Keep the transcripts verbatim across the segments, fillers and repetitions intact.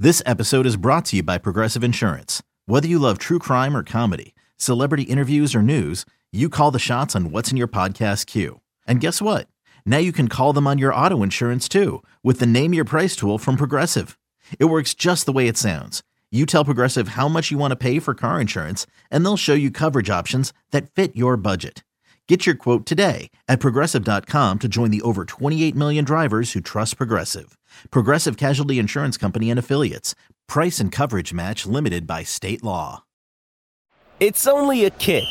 This episode is brought to you by Progressive Insurance. Whether you love true crime or comedy, celebrity interviews or news, you call the shots on what's in your podcast queue. And guess what? Now you can call them on your auto insurance too with the Name Your Price tool from Progressive. It works just the way it sounds. You tell Progressive how much you want to pay for car insurance, and they'll show you coverage options that fit your budget. Get your quote today at progressive dot com to join the over twenty-eight million drivers who trust Progressive. Progressive Casualty Insurance Company and Affiliates. Price and coverage match limited by state law. It's only a kick,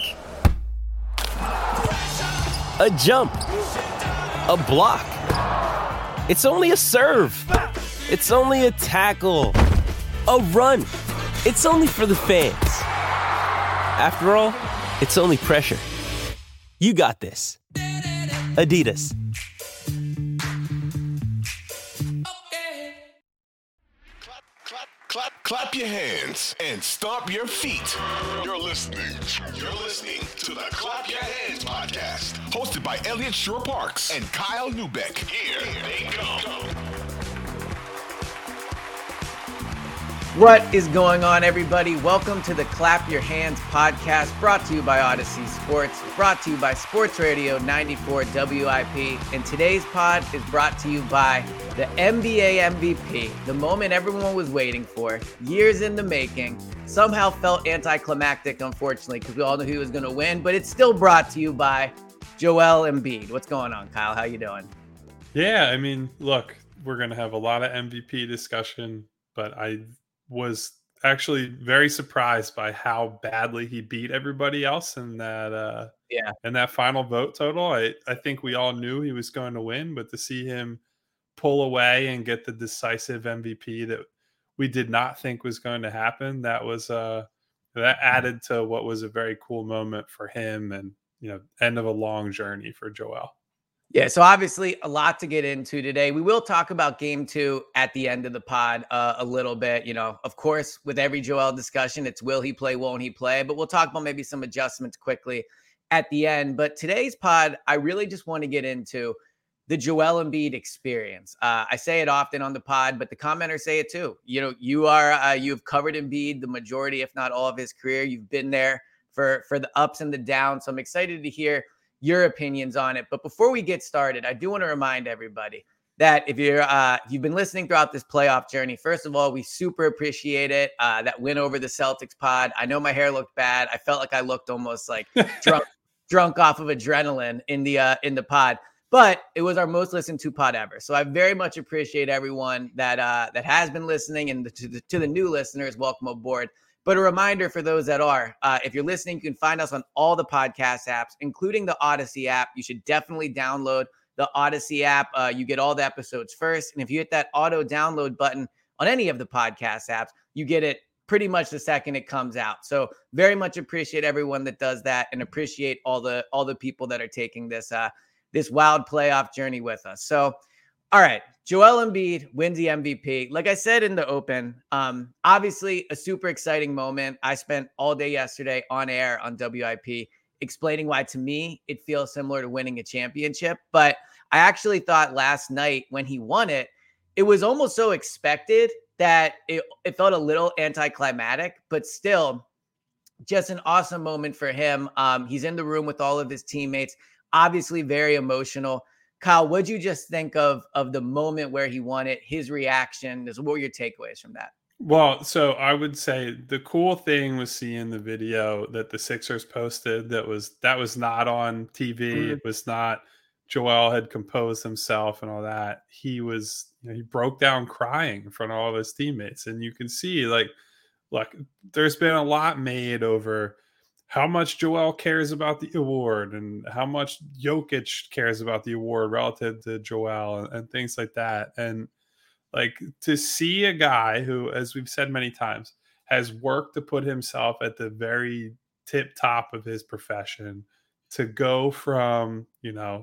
a jump, a block. It's only a serve. It's only a tackle, a run. It's only for the fans. After all, it's only pressure. You got this. Adidas. Clap, clap, clap, clap your hands and stomp your feet. You're listening. You're listening to the Clap Your Hands podcast, hosted by Elliot Shore Parks and Kyle Newbeck. Here they go. What is going on, everybody? Welcome to the Clap Your Hands podcast, brought to you by Odyssey Sports, brought to you by Sports Radio ninety-four W I P. And today's pod is brought to you by the N B A M V P, the moment everyone was waiting for, years in the making. Somehow felt anticlimactic, unfortunately, because we all knew he was going to win, but it's still brought to you by Joel Embiid. What's going on, Kyle? How you doing? Yeah, I mean, look, we're going to have a lot of M V P discussion, but I was actually very surprised by how badly he beat everybody else in that uh yeah in that final vote total. I, I think we all knew he was going to win, but to see him pull away and get the decisive M V P that we did not think was going to happen, that was uh that added to what was a very cool moment for him and, you know, end of a long journey for Joel. Yeah, so obviously a lot to get into today. We will talk about game two at the end of the pod uh, a little bit. You know, of course, with every Joel discussion, it's will he play, won't he play? But we'll talk about maybe some adjustments quickly at the end. But today's pod, I really just want to get into the Joel Embiid experience. Uh, I say it often on the pod, but the commenters say it too. You know, you are, uh, you've covered Embiid the majority, if not all of his career. You've been there for, for the ups and the downs. So I'm excited to hear your opinions on it. But before we get started, I do want to remind everybody that if you're uh, if you've been listening throughout this playoff journey, first of all, we super appreciate it. Uh, that win over the Celtics pod. I know my hair looked bad. I felt like I looked almost like drunk, drunk off of adrenaline in the uh, in the pod. But it was our most listened to pod ever. So I very much appreciate everyone that uh, that has been listening, and the, to, the, to the new listeners, welcome aboard. But a reminder for those that are, uh, if you're listening, you can find us on all the podcast apps, including the Odyssey app. You should definitely download the Odyssey app. Uh, you get all the episodes first. And if you hit that auto download button on any of the podcast apps, you get it pretty much the second it comes out. So very much appreciate everyone that does that, and appreciate all the all the people that are taking this uh, this wild playoff journey with us. So, all right, Joel Embiid wins the M V P. Like I said in the open, um, obviously a super exciting moment. I spent all day yesterday on air on W I P explaining why, to me, it feels similar to winning a championship. But I actually thought last night when he won it, it was almost so expected that it, it felt a little anticlimactic, but still just an awesome moment for him. Um, he's in the room with all of his teammates, obviously very emotional. Kyle, what'd you just think of of the moment where he won it, his reaction? What were your takeaways from that? Well, so I would say the cool thing was seeing the video that the Sixers posted. That was that was not on T V. Mm-hmm. It was not Joel had composed himself and all that. He was, you know, he broke down crying in front of all of his teammates, and you can see, like, look, there's been a lot made over how much Joel cares about the award and how much Jokic cares about the award relative to Joel, and, and things like that. And like, to see a guy who, as we've said many times, has worked to put himself at the very tip top of his profession, to go from, you know,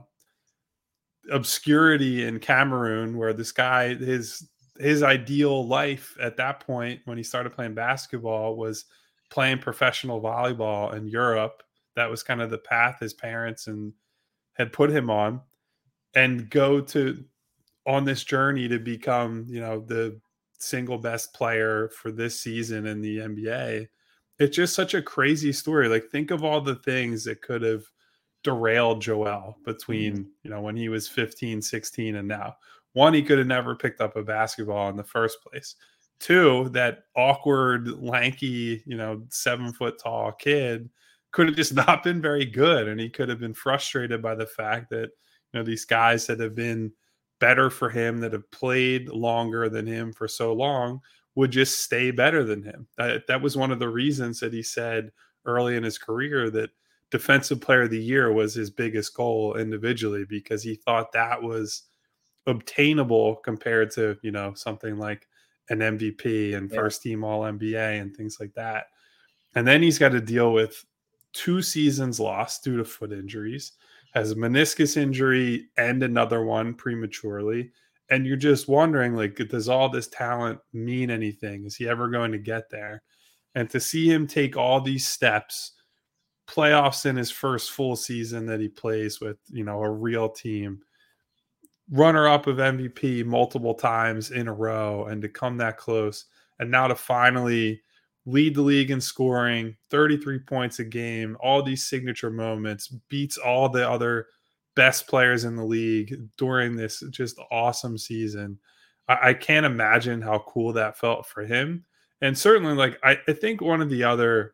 obscurity in Cameroon, where this guy, his his ideal life at that point when he started playing basketball was playing professional volleyball in Europe. That was kind of the path his parents and had put him on, and go to on this journey to become, you know, the single best player for this season in the N B A. It's just such a crazy story. Like, think of all the things that could have derailed Joel between, mm-hmm. you know, when he was fifteen, sixteen and now. One, he could have never picked up a basketball in the first place. Two, that awkward, lanky, you know, seven foot tall kid could have just not been very good. And he could have been frustrated by the fact that, you know, these guys that have been better for him, that have played longer than him for so long, would just stay better than him. That, that was one of the reasons that he said early in his career that Defensive Player of the Year was his biggest goal individually, because he thought that was obtainable compared to, you know, something like an M V P and yeah. first team all N B A and things like that. And then he's got to deal with two seasons lost due to foot injuries, has a meniscus injury and another one prematurely. And you're just wondering, like, does all this talent mean anything? Is he ever going to get there? And to see him take all these steps, playoffs in his first full season that he plays with, you know, a real team, runner up of M V P multiple times in a row, and to come that close, and now to finally lead the league in scoring, thirty-three points a game, all these signature moments, beats all the other best players in the league during this just awesome season. I, I can't imagine how cool that felt for him. And certainly, like, I, I think one of the other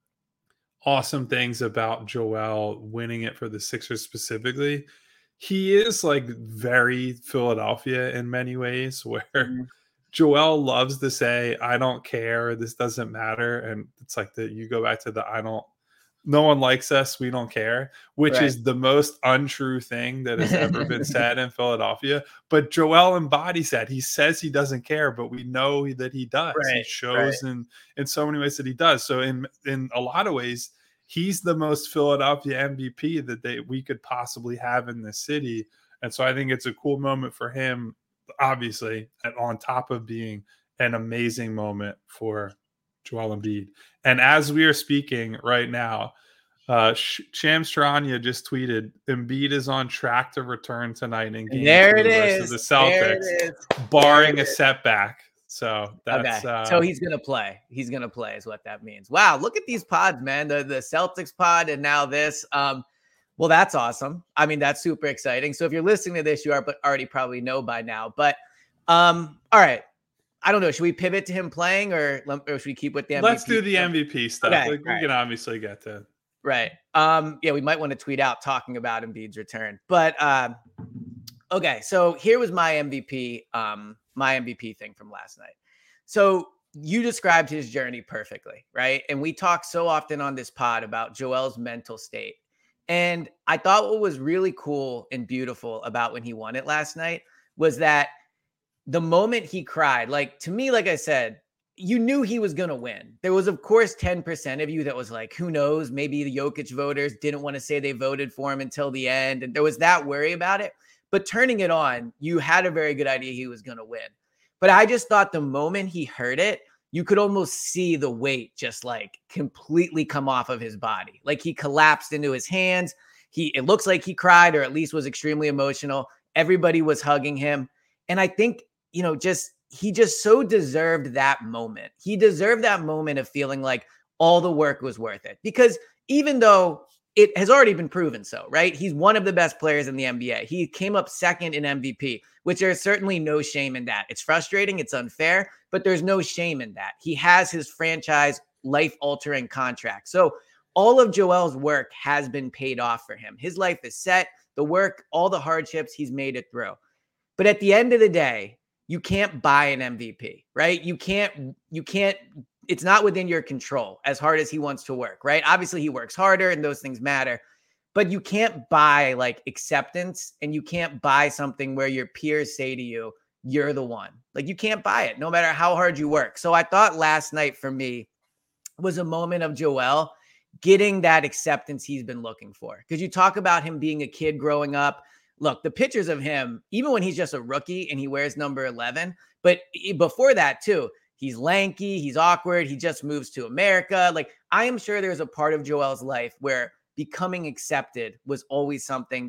awesome things about Joel winning it for the Sixers specifically, he is like very Philadelphia in many ways, where mm-hmm. Joel loves to say, I don't care, this doesn't matter. And it's like that you go back to the I don't, no one likes us, we don't care, which right. is the most untrue thing that has ever been said in Philadelphia. But Joel embodies that. He says he doesn't care, but we know that he does. Right. He shows right. in, in so many ways that he does. So in, in a lot of ways, he's the most Philadelphia M V P that they we could possibly have in this city. And so I think it's a cool moment for him, obviously, on top of being an amazing moment for Joel Embiid. And as we are speaking right now, uh, Shams Charania just tweeted, Embiid is on track to return tonight in game there two it is. versus the Celtics, barring a setback. So that's okay. uh, so he's gonna play. He's gonna play is what that means. Wow, look at these pods, man. The the Celtics pod and now this. Um, well, that's awesome. I mean, that's super exciting. So if you're listening to this, you are but already probably know by now. But um, all right. I don't know. Should we pivot to him playing, or, or should we keep with the M V P? Let's do the stuff? M V P stuff. Okay, like, we right. can obviously get to right. Um, yeah, we might want to tweet out talking about Embiid's return. But um, okay, so here was my M V P, um, my M V P thing from last night. So you described his journey perfectly, right? And we talk so often on this pod about Joel's mental state. And I thought what was really cool and beautiful about when he won it last night was that the moment he cried, like, to me, like I said, you knew he was going to win. There was, of course, ten percent of you that was like, who knows? Maybe the Jokic voters didn't want to say they voted for him until the end. And there was that worry about it. But turning it on, you had a very good idea he was going to win. But I just thought the moment he heard it, you could almost see the weight just like completely come off of his body. Like he collapsed into his hands. He, it looks like he cried, or at least was extremely emotional. Everybody was hugging him. And I think, you know, just, he just so deserved that moment. He deserved that moment of feeling like all the work was worth it, because even though it has already been proven so, right? He's one of the best players in the N B A. He came up second in M V P, which there's certainly no shame in that. It's frustrating. It's unfair, but there's no shame in that. He has his franchise life-altering contract. So all of Joel's work has been paid off for him. His life is set. The work, all the hardships, he's made it through. But at the end of the day, you can't buy an M V P, right? You can't, you can't, it's not within your control as hard as he wants to work, right? Obviously he works harder and those things matter, but you can't buy like acceptance, and you can't buy something where your peers say to you, you're the one. Like you can't buy it no matter how hard you work. So I thought last night for me was a moment of Joel getting that acceptance he's been looking for. Because you talk about him being a kid growing up. Look, the pictures of him, even when he's just a rookie and he wears number eleven, but before that too, he's lanky, he's awkward, he just moves to America. Like, I am sure there's a part of Joel's life where becoming accepted was always something that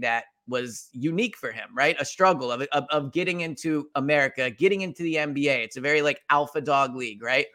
was unique for him, right? A struggle of, of, of getting into America, getting into the N B A. It's a very like alpha dog league, right?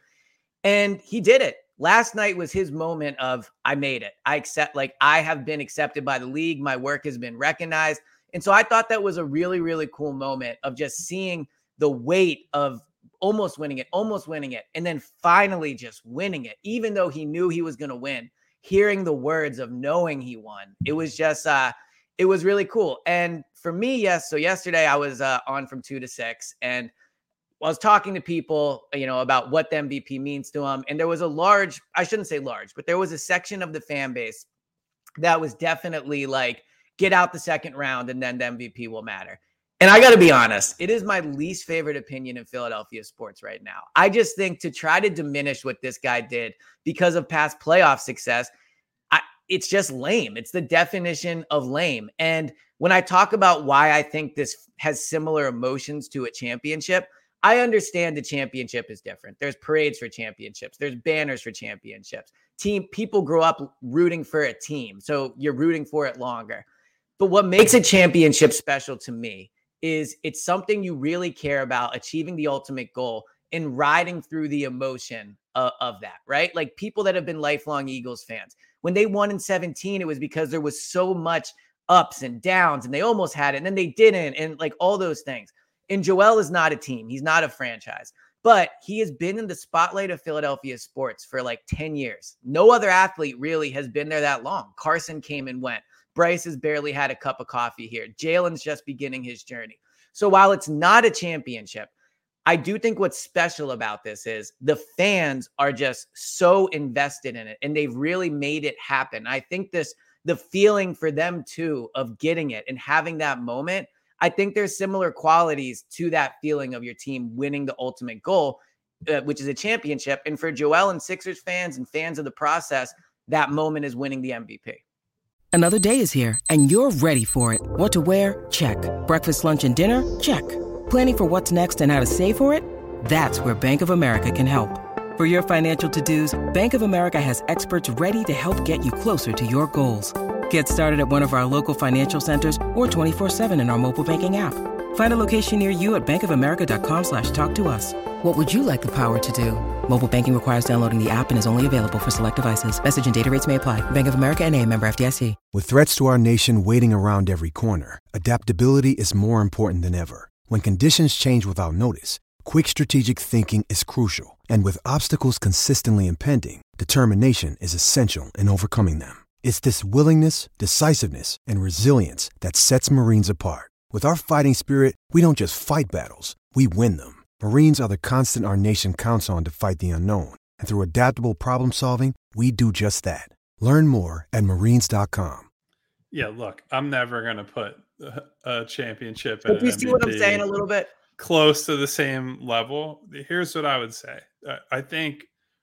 And he did it. Last night was his moment of, I made it. I accept, like, I have been accepted by the league. My work has been recognized. And so I thought that was a really, really cool moment of just seeing the weight of almost winning it, almost winning it, and then finally just winning it, even though he knew he was going to win. Hearing the words of knowing he won, it was just, uh, it was really cool. And for me, yes. So yesterday I was uh, on from two to six, and I was talking to people, you know, about what the M V P means to them. And there was a large, I shouldn't say large, but there was a section of the fan base that was definitely like, get out the second round and then the M V P will matter. And I got to be honest, it is my least favorite opinion in Philadelphia sports right now. I just think to try to diminish what this guy did because of past playoff success, I, it's just lame. It's the definition of lame. And when I talk about why I think this has similar emotions to a championship, I understand the championship is different. There's parades for championships. There's banners for championships. Team people grow up rooting for a team, so you're rooting for it longer. But what makes a championship special to me is it's something you really care about, achieving the ultimate goal and riding through the emotion of, of that, right? Like people that have been lifelong Eagles fans, when they won in seventeen, it was because there was so much ups and downs and they almost had it and then they didn't, and like all those things. And Joel is not a team. He's not a franchise, but he has been in the spotlight of Philadelphia sports for like ten years. No other athlete really has been there that long. Carson came and went. Bryce has barely had a cup of coffee here. Jalen's just beginning his journey. So while it's not a championship, I do think what's special about this is the fans are just so invested in it and they've really made it happen. I think this, the feeling for them too of getting it and having that moment, I think there's similar qualities to that feeling of your team winning the ultimate goal, uh, which is a championship. And for Joel and Sixers fans and fans of the process, that moment is winning the M V P. Another day is here, and you're ready for it. What to wear? Check. Breakfast, lunch, and dinner? Check. Planning for what's next and how to save for it? That's where Bank of America can help. For your financial to-dos, Bank of America has experts ready to help get you closer to your goals. Get started at one of our local financial centers or twenty-four seven in our mobile banking app. Find a location near you at bankofamerica.com slash talk to us. What would you like the power to do? Mobile banking requires downloading the app and is only available for select devices. Message and data rates may apply. Bank of America N A, member F D I C. With threats to our nation waiting around every corner, adaptability is more important than ever. When conditions change without notice, quick strategic thinking is crucial. And with obstacles consistently impending, determination is essential in overcoming them. It's this willingness, decisiveness, and resilience that sets Marines apart. With our fighting spirit, we don't just fight battles, we win them. Marines are the constant our nation counts on to fight the unknown. And through adaptable problem solving, we do just that. Learn more at marines dot com. Yeah, look, I'm never going to put a, a championship But do you see what I'm saying a little bit? Close to the same level. Here's what I would say. I think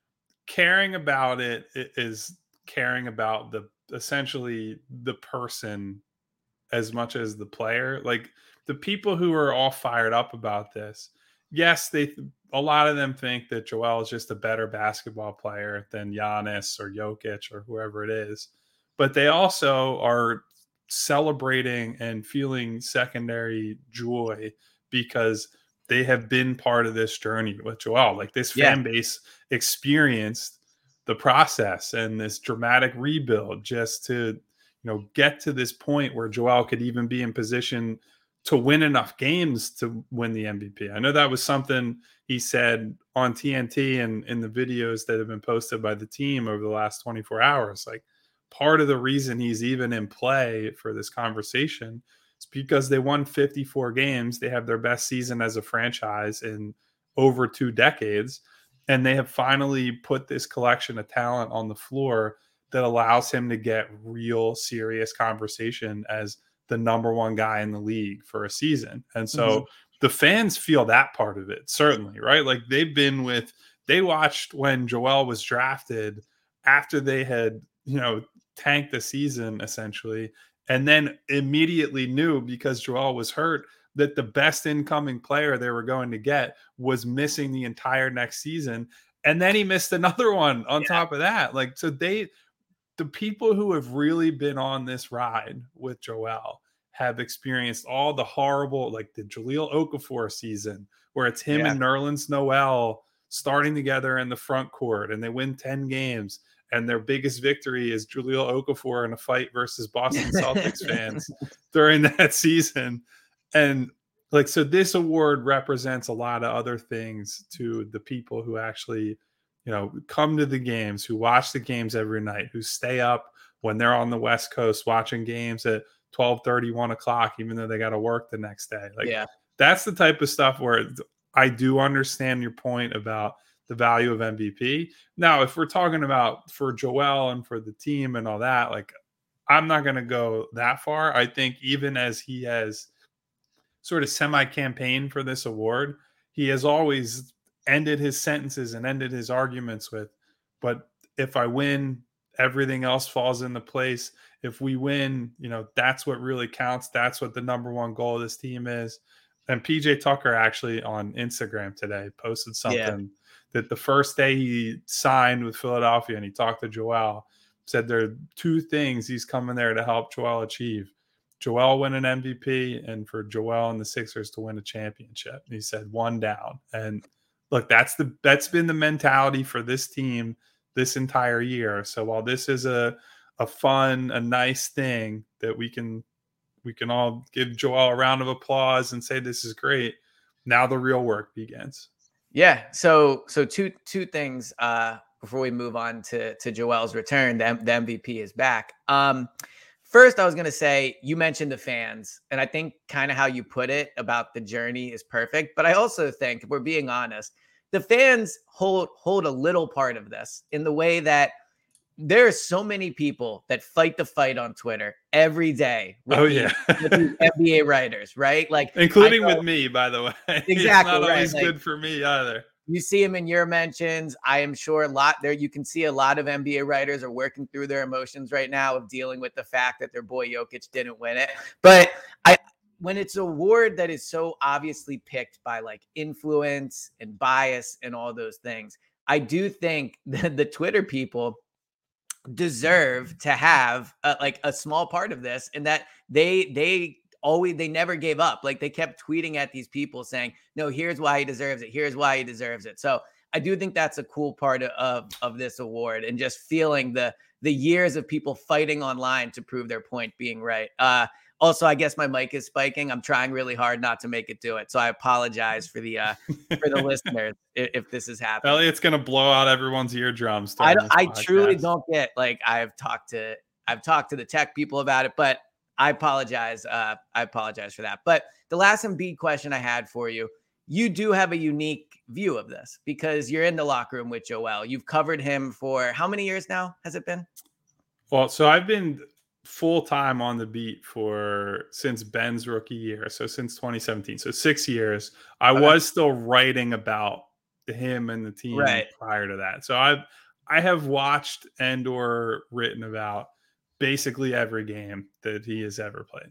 caring about it is caring about the essentially the person as much as the player. Like the people who are all fired up about this, yes, they a lot of them think that Joel is just a better basketball player than Giannis or Jokic or whoever it is. But they also are celebrating and feeling secondary joy because they have been part of this journey with Joel. Like this fan yeah. base experienced the process and this dramatic rebuild just to, you know, get to this point where Joel could even be in position to win enough games to win the M V P. I know that was something he said on T N T and in the videos that have been posted by the team over the last twenty-four hours. Like part of the reason he's even in play for this conversation is because they won fifty-four games. They have their best season as a franchise in over two decades. And they have finally put this collection of talent on the floor that allows him to get real serious conversation as the number one guy in the league for a season. And so mm-hmm. the fans feel that part of it, certainly, right? Like they've been with, they watched when Joel was drafted after they had, you know, tanked the season essentially, and then immediately knew because Joel was hurt that the best incoming player they were going to get was missing the entire next season. And then he missed another one on yeah. top of that. Like, so they, the people who have really been on this ride with Joel have experienced all the horrible, like the Jahlil Okafor season, where it's him Yeah. and Nerlens Noel starting together in the front court and they win ten games. And their biggest victory is Jahlil Okafor in a fight versus Boston Celtics fans during that season. And like, so this award represents a lot of other things to the people who actually, you know, come to the games, who watch the games every night, who stay up when they're on the West Coast watching games at twelve thirty, one o'clock, even though they got to work the next day. Like, Yeah. that's the type of stuff where I do understand your point about the value of M V P. Now, if we're talking about for Joel and for the team and all that, like, I'm not going to go that far. I think even as he has sort of semi-campaign for this award, he has always ended his sentences and ended his arguments with, but if I win, everything else falls into place. If we win, you know, that's what really counts. That's what the number one goal of this team is. And P J Tucker actually on Instagram today posted something yeah. that the first day he signed with Philadelphia and he talked to Joel, said there are two things he's coming there to help Joel achieve. Joel win an M V P and for Joel and the Sixers to win a championship. And he said one down. And look, that's the that's been the mentality for this team this entire year. So while this is a a fun, a nice thing that we can we can all give Joel a round of applause and say this is great, now the real work begins. Yeah. So so two two things uh, before we move on to to Joel's return. The, the M V P is back. Um, First, I was going to say, you mentioned the fans, and I think kind of how you put it about the journey is perfect. But I also think, if we're being honest, the fans hold hold a little part of this in the way that there are so many people that fight the fight on Twitter every day. With Oh, these, yeah. with these N B A writers, right? Like, including know, with me, by the way. Exactly. It's not right. always like, good for me either. You see them in your mentions. I am sure a lot there. You can see a lot of N B A writers are working through their emotions right now of dealing with the fact that their boy Jokic didn't win it. But I, when it's an award that is so obviously picked by like influence and bias and all those things, I do think that the Twitter people deserve to have a, like a small part of this, and that they they. Always, they never gave up. Like they kept tweeting at these people saying, no, here's why he deserves it. Here's why he deserves it. So I do think that's a cool part of, of this award, and just feeling the, the years of people fighting online to prove their point being right. Uh, also, I guess my mic is spiking. I'm trying really hard not to make it do it. So I apologize for the, uh, for the listeners if, if this is happening. Elliot's going to blow out everyone's eardrums. I, I truly don't get, like, I've talked to, I've talked to the tech people about it, but I apologize. Uh, I apologize for that. But the last Embiid question I had for you, you do have a unique view of this because you're in the locker room with Joel. You've covered him for how many years now has it been? Well, so I've been full-time on the beat for since Ben's rookie year. So since twenty seventeen, so six years. I okay. was still writing about him and the team right. prior to that. So I've, I have watched and or written about basically every game that he has ever played.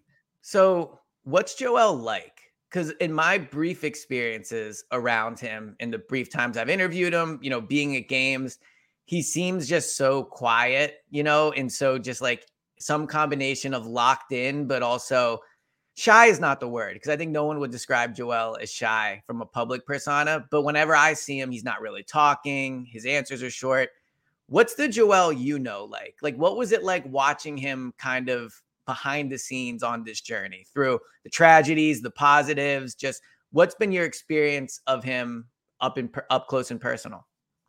So what's Joel like? Because in my brief experiences around him, in the brief times I've interviewed him, you know, being at games, he seems just so quiet, you know, and so just like some combination of locked in, but also shy is not the word, because I think no one would describe Joel as shy from a public persona. But whenever I see him, he's not really talking. His answers are short. What's the Joel you know like? Like, what was it like watching him kind of behind the scenes on this journey through the tragedies, the positives? Just what's been your experience of him up in up close and personal?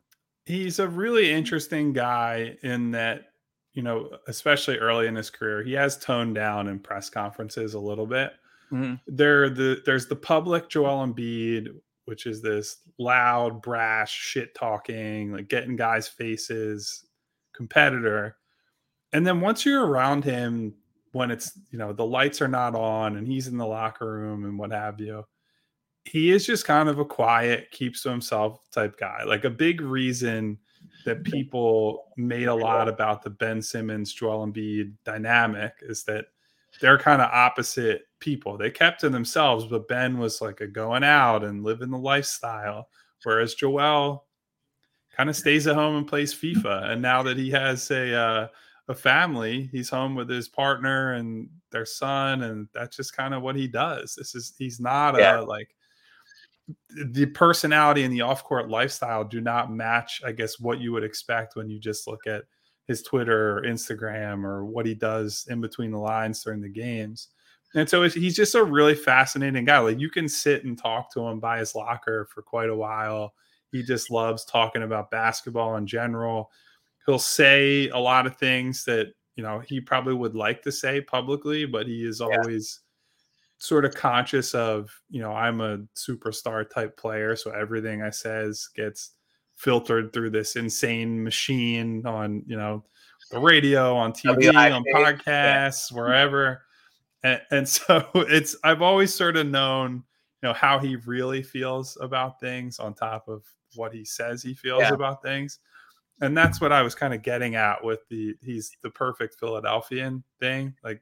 He's a really interesting guy in that, you know, especially early in his career, he has toned down in press conferences a little bit. Mm-hmm. There, the there's the public Joel Embiid, which is this loud, brash, shit talking, like getting guys' faces competitor. And then once you're around him, when it's, you know, the lights are not on and he's in the locker room and what have you, he is just kind of a quiet, keeps to himself type guy. Like a big reason that people made a lot about the Ben Simmons, Joel Embiid dynamic is that they're kind of opposite people. They kept to themselves, but Ben was like a going out and living the lifestyle, whereas Joel kind of stays at home and plays FIFA. And now that he has a uh, a family, he's home with his partner and their son, and that's just kind of what he does. This is he's not Yeah. a like the personality and the off-court lifestyle do not match, I guess, what you would expect when you just look at his Twitter or Instagram or what he does in between the lines during the games. And so it's, he's just a really fascinating guy. Like you can sit and talk to him by his locker for quite a while. He just loves talking about basketball in general. He'll say a lot of things that, you know, he probably would like to say publicly, but he is always sort of conscious of, you know, I'm a superstar type player. So everything I says gets filtered through this insane machine on, you know, the radio, on T V, on podcasts, yeah. wherever. And, and so it's, I've always sort of known, you know, how he really feels about things on top of what he says he feels yeah. about things. And that's what I was kind of getting at with the, he's the perfect Philadelphian thing. Like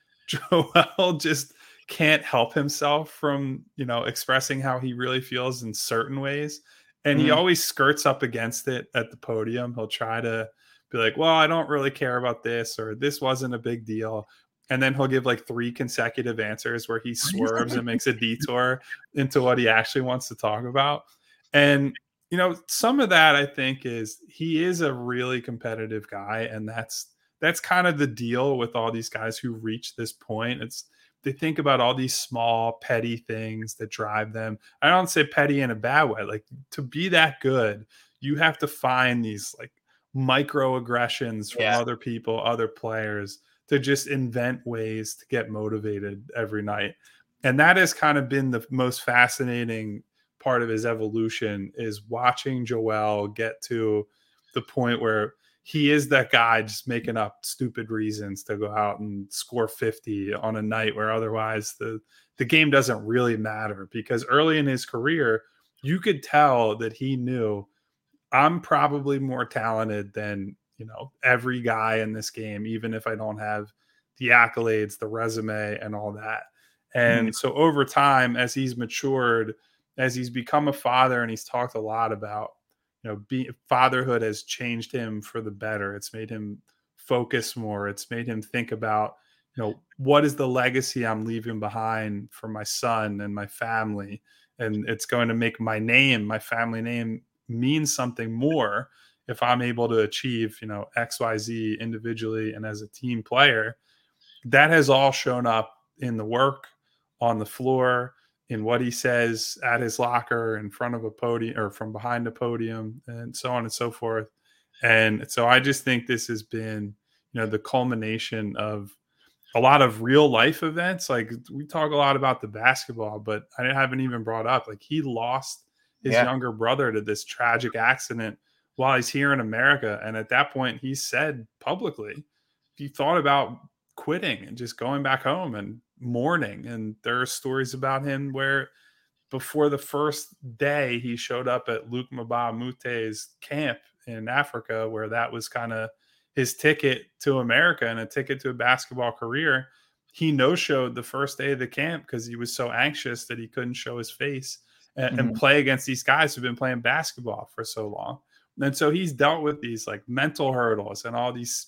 Joel just can't help himself from, you know, expressing how he really feels in certain ways. And mm-hmm. he always skirts up against it at the podium. He'll try to be like, well, I don't really care about this, or this wasn't a big deal. And then he'll give like three consecutive answers where he swerves and makes a detour into what he actually wants to talk about. And, you know, some of that I think is he is a really competitive guy. And that's, that's kind of the deal with all these guys who reach this point. It's, they think about all these small, petty things that drive them. I don't say petty in a bad way. Like to be that good, you have to find these like microaggressions from yeah. other people, other players, to just invent ways to get motivated every night. And that has kind of been the most fascinating part of his evolution, is watching Joel get to the point where he is that guy just making up stupid reasons to go out and score fifty on a night where otherwise the, the game doesn't really matter. Because early in his career, you could tell that he knew, I'm probably more talented than, you know, every guy in this game, even if I don't have the accolades, the resume, and all that. And mm-hmm. so over time, as he's matured, as he's become a father, and he's talked a lot about, you know, be, fatherhood has changed him for the better. It's made him focus more. It's made him think about, you know, what is the legacy I'm leaving behind for my son and my family? And it's going to make my name, my family name, mean something more if I'm able to achieve, you know, X, Y, Z individually and as a team player. That has all shown up in the work, on the floor, in what he says at his locker, in front of a podium or from behind a podium, and so on and so forth. And so I just think this has been, you know, the culmination of a lot of real life events. Like we talk a lot about the basketball, but I haven't even brought up, like he lost his yeah. younger brother to this tragic accident while he's here in America. And at that point he said publicly, he thought about quitting and just going back home and mourning. And there are stories about him where before the first day he showed up at Luc Mbah a Moute's camp in Africa, where that was kind of his ticket to America and a ticket to a basketball career. He no-showed the first day of the camp because he was so anxious that he couldn't show his face and, mm-hmm. and play against these guys who've been playing basketball for so long. And so he's dealt with these like mental hurdles and all these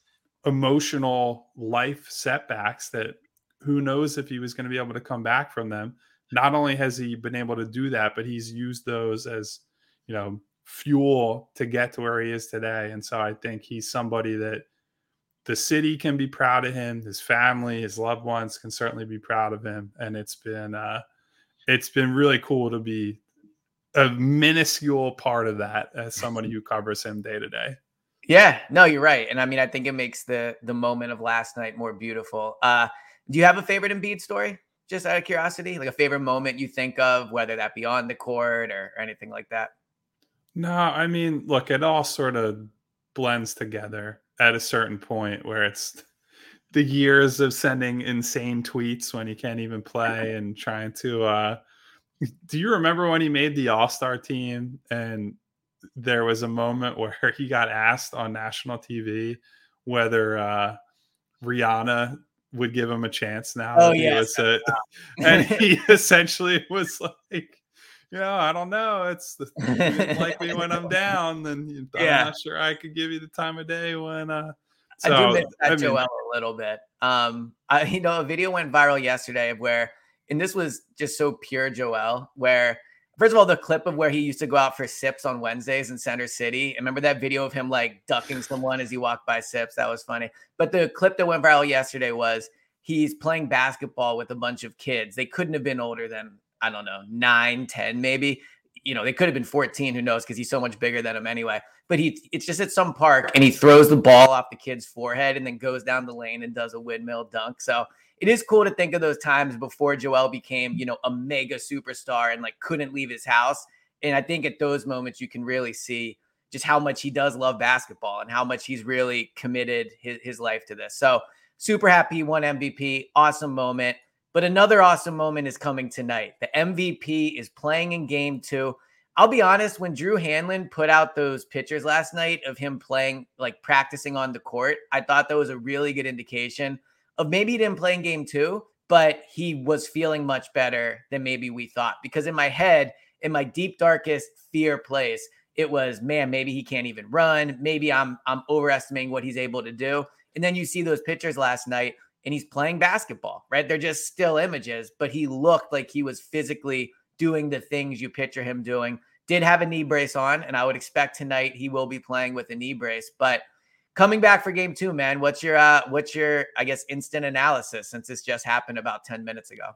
emotional life setbacks that who knows if he was going to be able to come back from them. Not only has he been able to do that, but he's used those as, you know, fuel to get to where he is today. And so I think he's somebody that the city can be proud of him. His family, his loved ones can certainly be proud of him. And it's been, uh, it's been really cool to be a minuscule part of that as somebody who covers him day to day. Yeah, no, you're right. And I mean, I think it makes the the moment of last night more beautiful. Uh, do you have a favorite Embiid story? Just out of curiosity, like a favorite moment you think of, whether that be on the court or, or anything like that? No, I mean, look, it all sort of blends together at a certain point where it's the years of sending insane tweets when he can't even play and trying to, uh, do you remember when he made the All-Star team and there was a moment where he got asked on national T V whether uh, Rihanna would give him a chance now? Oh, he yes. was a, and he essentially was like, you know, I don't know. It's the, likely when I'm down, then I'm yeah. not sure I could give you the time of day when uh, So, I do miss that I mean, Joel a little bit. Um, I, you know, a video went viral yesterday of where, and this was just so pure Joel, where first of all, the clip of where he used to go out for sips on Wednesdays in Center City. Remember that video of him like ducking someone as he walked by sips? That was funny. But the clip that went viral yesterday was he's playing basketball with a bunch of kids. They couldn't have been older than, I don't know, nine, ten, maybe. You know, they could have been fourteen, who knows, because he's so much bigger than him anyway. But he, it's just at some park, and he throws the ball off the kid's forehead and then goes down the lane and does a windmill dunk. So it is cool to think of those times before Joel became, you know, a mega superstar and like couldn't leave his house. And I think at those moments, you can really see just how much he does love basketball and how much he's really committed his, his life to this. So super happy he won M V P. Awesome moment. But another awesome moment is coming tonight. The M V P is playing in game two. I'll be honest, when Drew Hanlon put out those pictures last night of him playing, like practicing on the court, I thought that was a really good indication of maybe he didn't play in game two, but he was feeling much better than maybe we thought. Because in my head, in my deep, darkest fear place, it was, man, maybe he can't even run. Maybe I'm I'm overestimating what he's able to do. And then you see those pictures last night, and he's playing basketball, right? They're just still images, but he looked like he was physically doing the things you picture him doing. Did have a knee brace on, and I would expect tonight he will be playing with a knee brace. But coming back for game two, man, what's your, uh, what's your, I guess, instant analysis since this just happened about ten minutes ago?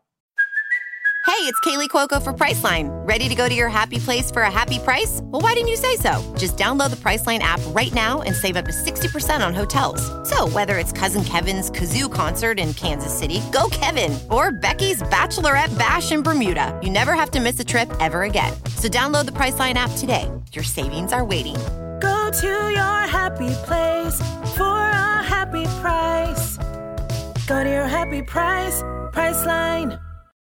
Hey, it's Kaylee Cuoco for Priceline. Ready to go to your happy place for a happy price? Well, why didn't you say so? Just download the Priceline app right now and save up to sixty percent on hotels. So whether it's Cousin Kevin's Kazoo Concert in Kansas City, go Kevin, or Becky's Bachelorette Bash in Bermuda, you never have to miss a trip ever again. So download the Priceline app today. Your savings are waiting. Go to your happy place for a happy price. Go to your happy price, Priceline.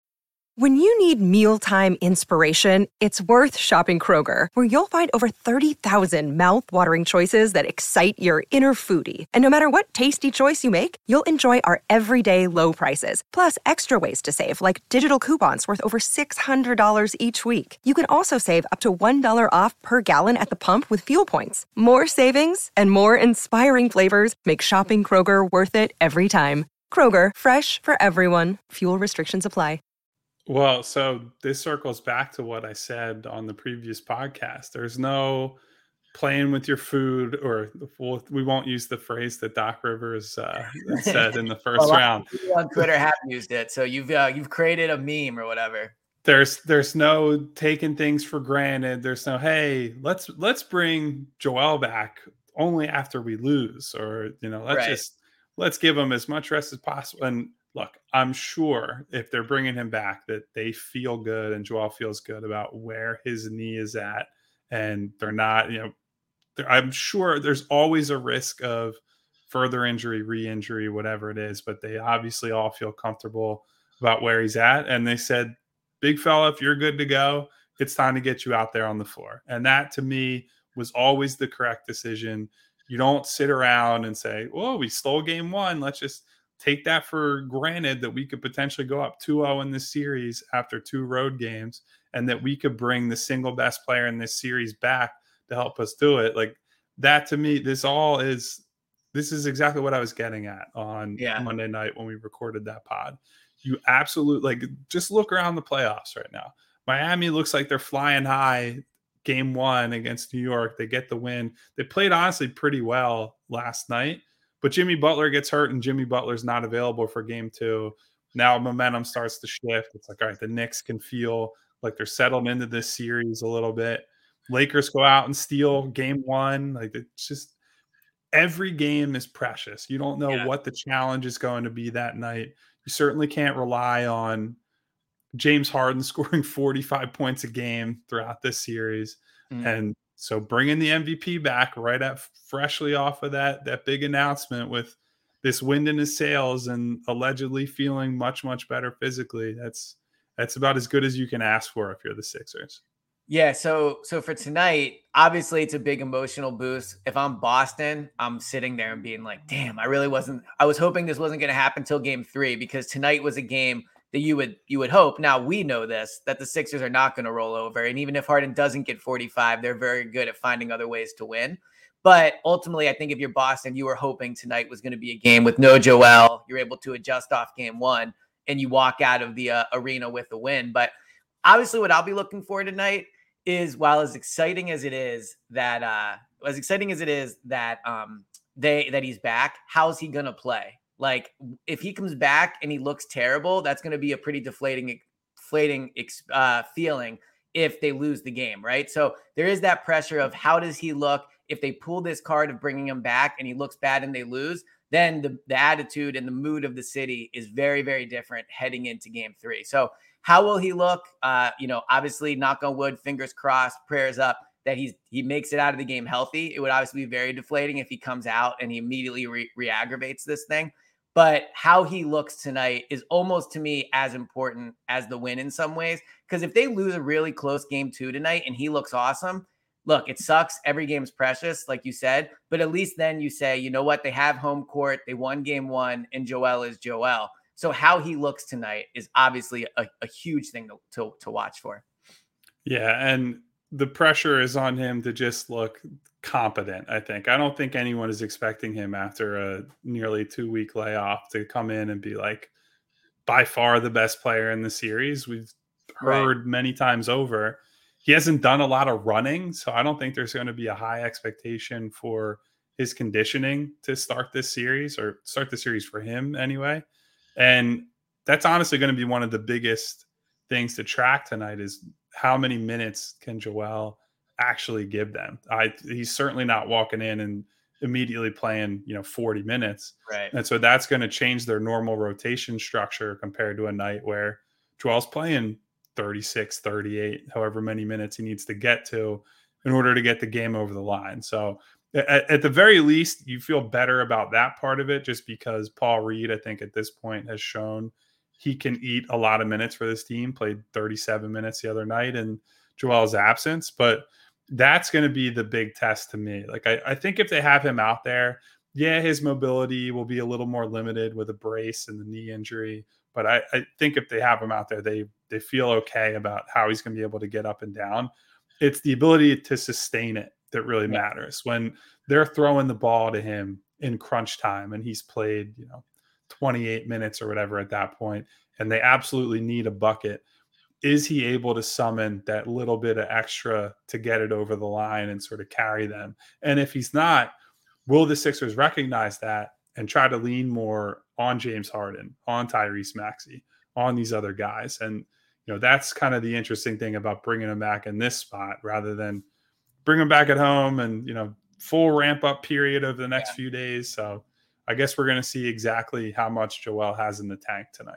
When you need mealtime inspiration, it's worth shopping Kroger, where you'll find over thirty thousand mouthwatering choices that excite your inner foodie. And no matter what tasty choice you make, you'll enjoy our everyday low prices, plus extra ways to save, like digital coupons worth over six hundred dollars each week. You can also save up to one dollar off per gallon at the pump with fuel points. More savings and more inspiring flavors make shopping Kroger worth it every time. Kroger, fresh for everyone. Fuel restrictions apply. Well, so this circles back to what I said on the previous podcast. There's no playing with your food, or we'll, we won't use the phrase that Doc Rivers uh, said in the first well, round. People on Twitter have used it, so you've uh, you've created a meme or whatever. There's there's no taking things for granted. There's no, hey, let's let's bring Joel back only after we lose, or you know, let's right. just let's give him as much rest as possible. And look, I'm sure if they're bringing him back that they feel good and Joel feels good about where his knee is at. And they're not, you know, I'm sure there's always a risk of further injury, re-injury, whatever it is. But they obviously all feel comfortable about where he's at. And they said, big fella, if you're good to go, it's time to get you out there on the floor. And that to me was always the correct decision. You don't sit around and say, well, we stole game one. Let's just take that for granted that we could potentially go up two oh in this series after two road games, and that we could bring the single best player in this series back to help us do it. Like that to me, this all is, this is exactly what I was getting at on yeah. Monday night when we recorded that pod. You absolutely, like, just look around the playoffs right now. Miami looks like they're flying high. Game one against New York, they get the win. They played honestly pretty well last night. But Jimmy Butler gets hurt, and Jimmy Butler's not available for game two. Now momentum starts to shift. It's like, all right, the Knicks can feel like they're settled into this series a little bit. Lakers go out and steal game one. Like, it's just every game is precious. You don't know yeah. what the challenge is going to be that night. You certainly can't rely on James Harden scoring forty-five points a game throughout this series. Mm. And so bringing the M V P back right at freshly off of that, that big announcement with this wind in his sails and allegedly feeling much, much better physically. That's, that's about as good as you can ask for if you're the Sixers. Yeah. So, so for tonight, obviously it's a big emotional boost. If I'm Boston, I'm sitting there and being like, damn, I really wasn't, I was hoping this wasn't going to happen till game three, because tonight was a game that you would you would hope. Now we know this, that the Sixers are not going to roll over. And even if Harden doesn't get forty-five, they're very good at finding other ways to win. But ultimately, I think if you're Boston, you were hoping tonight was going to be a game with no Joel. You're able to adjust off game one and you walk out of the uh, arena with a win. But obviously what I'll be looking for tonight is, while as exciting as it is that uh, as exciting as it is that um, they that he's back, how's he going to play? Like, if he comes back and he looks terrible, that's going to be a pretty deflating, deflating uh, feeling if they lose the game, right? So there is that pressure of how does he look if they pull this card of bringing him back and he looks bad and they lose. Then the, the attitude and the mood of the city is very, very different heading into game three. So how will he look? Uh, you know, obviously, knock on wood, fingers crossed, prayers up that he's he makes it out of the game healthy. It would obviously be very deflating if he comes out and he immediately re- re-aggravates this thing. But how he looks tonight is almost, to me, as important as the win in some ways. Because if they lose a really close game two tonight and he looks awesome, look, it sucks. Every game's precious, like you said. But at least then you say, you know what? They have home court. They won game one, and Joel is Joel. So how he looks tonight is obviously a, a huge thing to, to, to watch for. Yeah, and the pressure is on him to just look competent, I think. I don't think anyone is expecting him after a nearly two-week layoff to come in and be like, by far the best player in the series. We've heard right. many times over. He hasn't done a lot of running, so I don't think there's going to be a high expectation for his conditioning to start this series, or start the series for him anyway. And that's honestly going to be one of the biggest things to track tonight, is how many minutes can Joel actually give them. I he's certainly not walking in and immediately playing, you know, forty minutes. Right. And so that's going to change their normal rotation structure compared to a night where Joel's playing thirty-six, thirty-eight, however many minutes he needs to get to in order to get the game over the line. So at, at the very least, you feel better about that part of it, just because Paul Reed, I think at this point, has shown he can eat a lot of minutes for this team. Played thirty-seven minutes the other night in Joel's absence. But that's going to be the big test to me. Like, I, I think if they have him out there, yeah, his mobility will be a little more limited with a brace and the knee injury. But I, I think if they have him out there, they they feel okay about how he's going to be able to get up and down. It's the ability to sustain it that really yeah. matters. When they're throwing the ball to him in crunch time and he's played, you know, twenty-eight minutes or whatever at that point, and they absolutely need a bucket, is he able to summon that little bit of extra to get it over the line and sort of carry them? And if he's not, will the Sixers recognize that and try to lean more on James Harden, on Tyrese Maxey, on these other guys? And, you know, that's kind of the interesting thing about bringing him back in this spot rather than bring him back at home and, you know, full ramp up period of the next yeah. few days. So I guess we're going to see exactly how much Joel has in the tank tonight.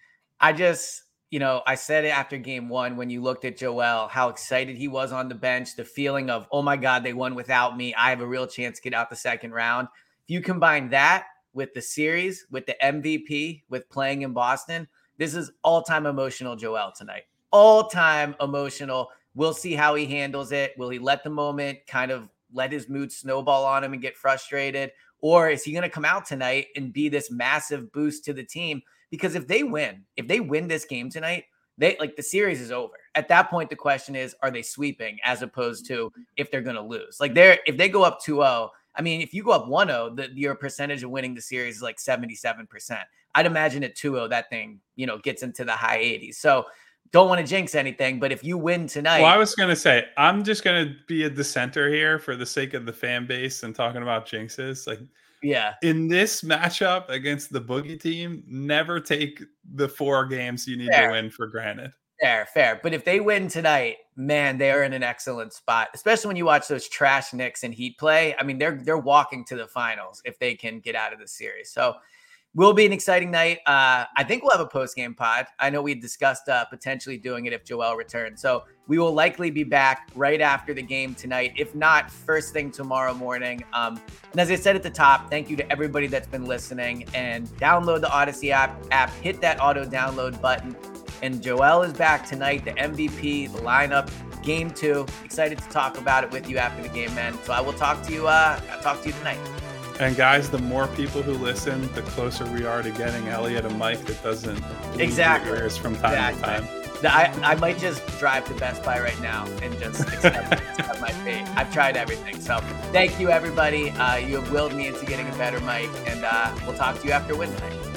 I just, you know, I said it after game one, when you looked at Joel, how excited he was on the bench, the feeling of, oh my God, they won without me. I have a real chance to get out the second round. If you combine that with the series, with the M V P, with playing in Boston, this is all-time emotional Joel tonight. All-time emotional. We'll see how he handles it. Will he let the moment kind of let his mood snowball on him and get frustrated? Or is he going to come out tonight and be this massive boost to the team? Because if they win, if they win this game tonight, they like the series is over. At that point, the question is, are they sweeping as opposed to if they're going to lose? Like they're if they go up two oh, I mean, if you go up one oh, the, your percentage of winning the series is like seventy-seven percent. I'd imagine at two oh, that thing, you know, gets into the high eighties. So don't want to jinx anything, but if you win tonight. Well, I was going to say, I'm just going to be a dissenter here for the sake of the fan base and talking about jinxes. Like, yeah, in this matchup against the Boogie team, never take the four games you need fair. to win for granted. Fair, fair. But if they win tonight, man, they are in an excellent spot, especially when you watch those trash Knicks and Heat play. I mean, they're they're walking to the finals if they can get out of the series. So will be an exciting night. Uh, I think we'll have a post-game pod. I know we discussed uh, potentially doing it if Joel returns. So we will likely be back right after the game tonight, if not first thing tomorrow morning. Um, and as I said at the top, thank you to everybody that's been listening, and download the Odyssey app, app hit that auto download button. And Joel is back tonight, the M V P, the lineup, game two. Excited to talk about it with you after the game, man. So I will talk to you, uh, I'll talk to you tonight. And guys, the more people who listen, the closer we are to getting Elliot a mic that doesn't bleed Exactly. your ears from time Exactly. to time. I, I might just drive to Best Buy right now and just accept, accept my fate. I've tried everything. So thank you, everybody. Uh, you have willed me into getting a better mic, and uh, we'll talk to you after Wednesday.